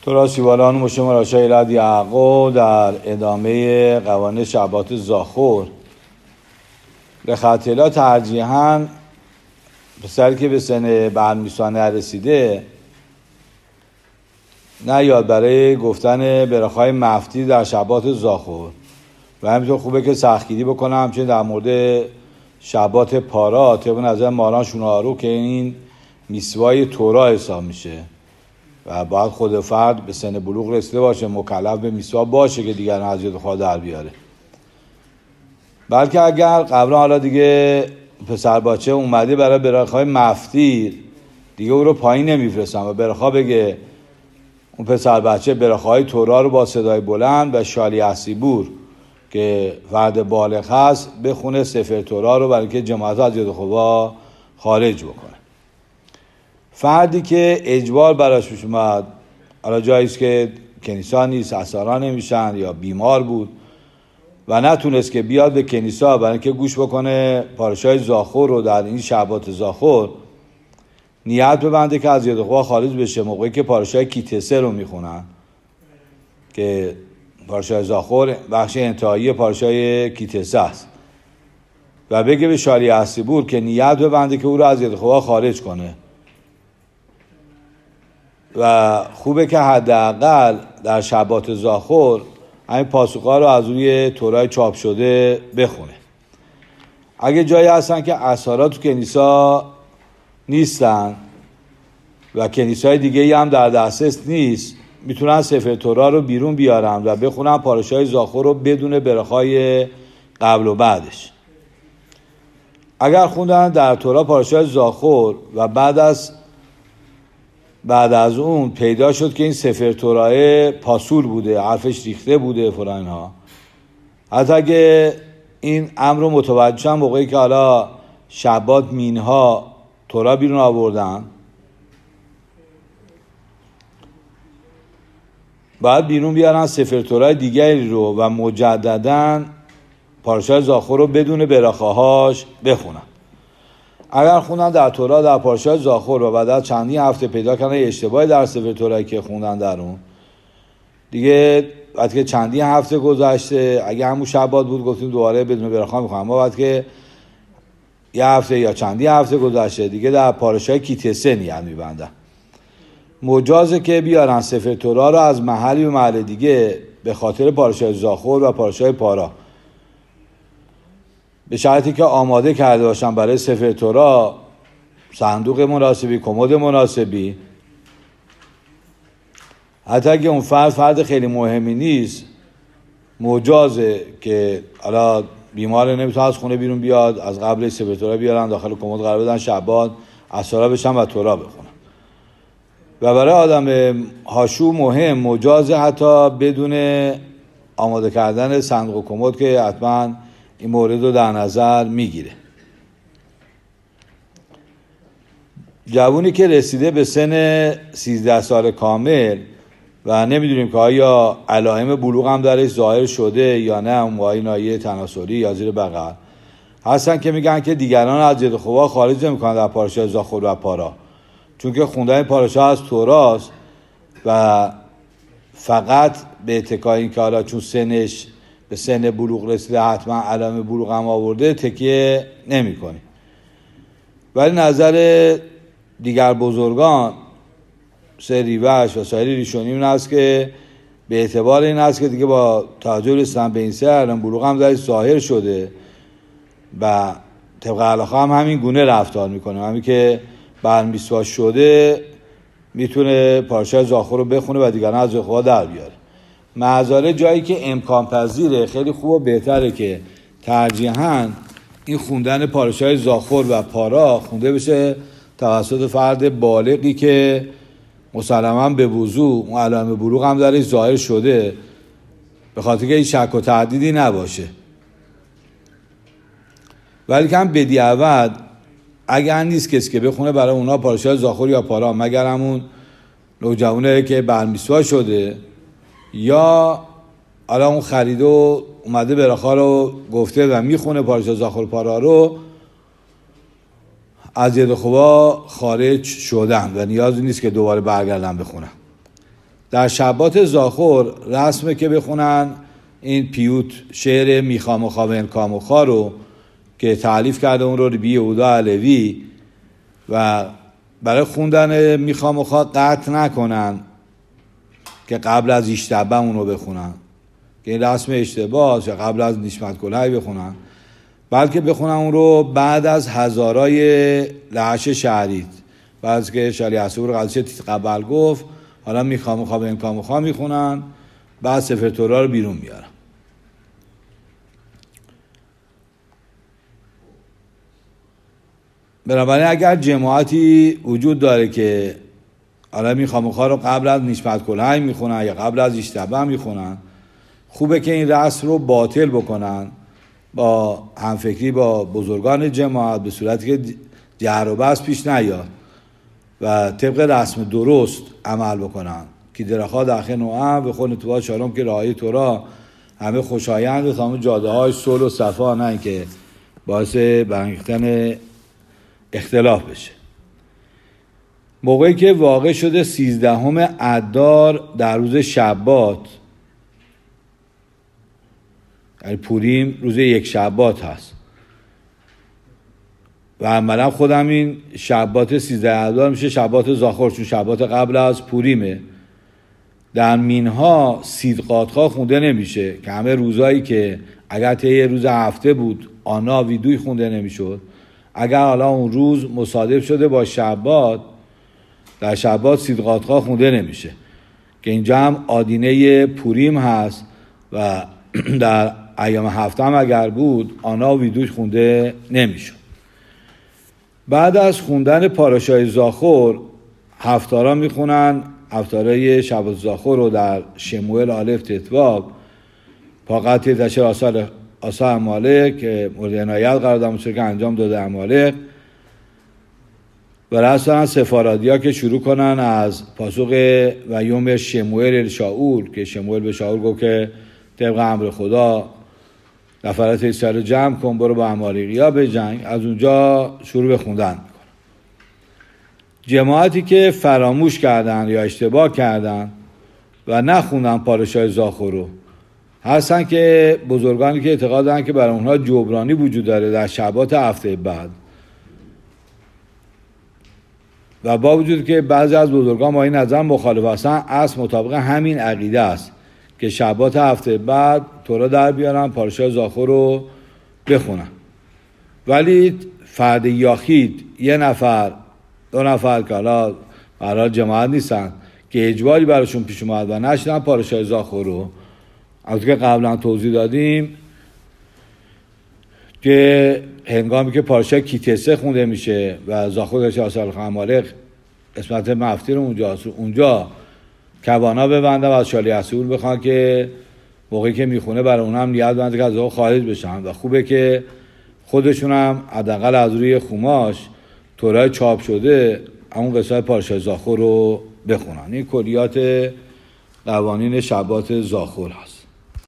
تورا سیوالان مشم راشای لد یعقوب در ادامه قوانین شبات زاخور لخطیلا ترجیحاً پسری که به سن برمیسانه رسیده نیاد برای گفتن برخای مفتی در شبات زاخور و همینطور خوبه که سختگیری بکنم همچنین در مورد شبات پارا طبق نظر ماران شونارو که این میسوای تورا حساب میشه و باید خود فرد به سن بلوغ رسیده باشه، مکلف به میسوا باشه که دیگران از یاد خدا در بیاره. بلکه اگر قبلا حالا دیگه پسر بچه اومده برای برخای مفتیر دیگه او رو پایین نمیفرستن و برخا بگه اون پسر بچه برخای تورا رو با صدای بلند و شالی اسیبور که فرد بالغ هست بخونه سفر تورا رو برای اینکه جماعت از یاد خدا خارج بکنه. فردی که اجبار براش پیش اومد، حالا جاییست که کنیسا نیست، اسارا نمیشن یا بیمار بود و نتونست که بیاد به کنیسا برای اینکه گوش بکنه پارشای زاخور رو در این شبات زاخور، نیت ببنده که از یاد خدا خارج بشه موقعی که پارشای کیتسه رو میخونن که پارشای زاخور بخش انتهایی پارشای کیتسه است و بگه به شالی اسیبور که نیت ببنده که او رو از یاد خدا خارج کنه و خوبه که حداقل در شبات زاخور همین پاسوقا رو از روی تورای چاپ شده بخونه. اگه جایی هستن که اسارا تو کنیسا نیستن و کنیسای دیگه هم در دسترس نیست، میتونن سفر تورا رو بیرون بیارن و بخونن پارشای زاخور رو بدون برخای قبل و بعدش. اگر خوندن در تورا پارشای زاخور و بعد از اون پیدا شد که این سفر تورای پاسول بوده، حرفش ریخته بوده فلان ها، حتی اگه این امر رو متوجه شدن موقعی که حالا شبات مینها تورا بیرون آوردن، باید بیرون بیارن سفر تورای دیگری رو و مجدداً پارشای زاخور رو بدون براخه‌هاش بخونن. اگر خوندن در تورا در پارشای زاخور و بعد از چندین هفته پیدا کردن اشتباهی در سفر تورایی که خوندن در اون، دیگه وقتی که چندین هفته گذشته، اگه همون شبات بود گفتیم دوباره بدون براخه میخوام، اما وقتی که یه هفته یا چندین هفته گذشته دیگه در پارشای کیتسه نیت میبندن. مجازه که بیارن سفر تورا رو از محلی به محل دیگه به خاطر پارشای زاخور و پارشای پارا، به شرطی که آماده کرده باشن برای سفر تورا صندوق مناسبی، کمد مناسبی. حتی اگه اون فرد خیلی مهمی نیست، مجازه که حالا بیماره نمیتونه از خونه بیرون بیاد، از قبل سفر تورا بیارن داخل کمد قرار بدن، شبات اسارا بشن و تورا بخونن. و برای آدم هاشو مهم مجازه حتی بدون آماده کردن صندوق کمد که حتما این مورد رو در نظر میگیره. جوونی که رسیده به سن 13 سال کامل و نمیدونیم که آیا علائم بلوغ هم درش ظاهر شده یا نه، اون نایه تناسلی یا زیر بغل هستن که میگن که دیگران از یاد خدا خارج نمیکنن در پارشای زاخور و پارا، چون که خوندن پارشا از توراست و فقط به اتکای این که حالا چون سنش به سن بلوغ رسیده حتما علائم بلوغ هم آورده تکیه نمی کنی. ولی نظر دیگر بزرگان سریوش و سایر ریشونی این است که به اعتبار این است که دیگه با توجه رسیدن به این سه علائم بلوغ هم درش ظاهر شده و طبق علاقه هم همین گونه رفتار میکنه، همین که برمیسوا شده میتونه پارشای زاخور رو بخونه و دیگران از خدا در بیاره. معذاره جایی که امکان پذیره خیلی خوب و بهتره که ترجیحاً این خوندن پارشای زاخور و پارا خونده بشه توسط فرد بالغی که مسلماً به وضوح اون علائم بلوغ هم درش ظاهر شده، به خاطر که این شک و تردیدی نباشه. ولی که هم بدیعود اگر نیست کسی که بخونه برای اونا پارشای زاخور یا پارا، مگر همون نوجوانه که برمیسوا شده یا حالا اون خریده و اومده براخا رو گفته و میخونه پارشای زاخور پارا رو، از ید خدا خارج شدن و نیازی نیست که دوباره برگردن بخونن. در شبات زاخور رسمه که بخونن این پیوت شعر میخاموخا و انکاموخا رو که تألیف کرده اون رو ربی یهودا علوی و برای خوندن میخاموخا قطع نکنن که قبل از ایشتبه اون رو بخونن که این رسم اشتباه یا قبل از نشمت کلهی بخونن، بلکه بخونن اون رو بعد از هزارای لحش شهرید، بعد از که شریع اصور قدسه قبل گفت حالا میخاموخا و انکاموخا میخونن، بعد سفر تورا رو بیرون میارن. بنابراین اگر جماعتی وجود داره که حالا میخاموخا رو قبل از نشمت کلهی میخونن یا قبل از ایشتبه میخونن، خوبه که این رسم رو باطل بکنن با همفکری با بزرگان جماعت به صورتی که جهر و بحث پیش نیاد و طبق رسم درست عمل بکنن که درخوا داخل نوعم به خود نتوبات شالوم که رعای تورا همه خوشایند و تمام جاده های صلح و صفا، نه اینکه باعث برانگیختن اختلاف بشه. موقعی که واقع شده 13 ادار در روز شبات، یعنی پوریم روز یک شبات هست و عملا خودم این شبات 13 ادار میشه شبات زاخور، چون شبات قبل از پوریمه. در مینها سیدقاتها خونده نمیشه که همه روزایی که اگر طی روز هفته بود آنا ویدوی خونده نمیشد، اگر حالا اون روز مصادف شده با شبات، در شبات سیدقاتها خونده نمیشه که اینجا هم آدینه پوریم هست و در ایام هفته هم اگر بود آنا و ویدوش خونده نمیشد. بعد از خوندن پاراشای زاخور هفتارا میخونن. هفتاره شبات زاخور رو در شموئل آلف تتواب پاقت تشر آسا امالک که مورد عنایت قرار دارم که انجام داده امالک و رسولن سفارادیا که شروع کنن از پاسخ و یوم شموئل شاول که شموئل به شاول گفت که طبق امر خدا نفرات اسرائیل جمع کن برو با امالیقیا به جنگ، از اونجا شروع به خوندن میکنن. جماعتی که فراموش کردن یا اشتباه کردن و نخوندن پاراشای زاخور رو هستن که بزرگانی که اعتقاد دارن که برای اونها جبرانی وجود داره در شبات هفته بعد، و با وجود که بعضی از بزرگان با این نظر مخالف هستن، اصل مطابق همین عقیده است که شبات هفته بعد تورا در بیارن پاراشای زاخور رو بخونن. ولی فرد یاخید یه نفر دو نفر که حالا برای جماعت نیستن که اجباری براشون پیش اومد و نشدن پاراشای زاخور رو، از که قبلا توضیح دادیم که هنگامی که پاراشای کیتسه خونده میشه و زاخور که آسال خمالق قسمت مفتیر اونجا کوانا ببنده و از شالی اصول بخوان که موقعی که میخونه برای اون هم نیاز بنده که از اون خارج بشن و خوبه که خودشون هم حداقل از روی خماش تورای چاپ شده اون قسمت پاراشای زاخور رو بخونن. این کلیات قوانین شبات زاخور هست.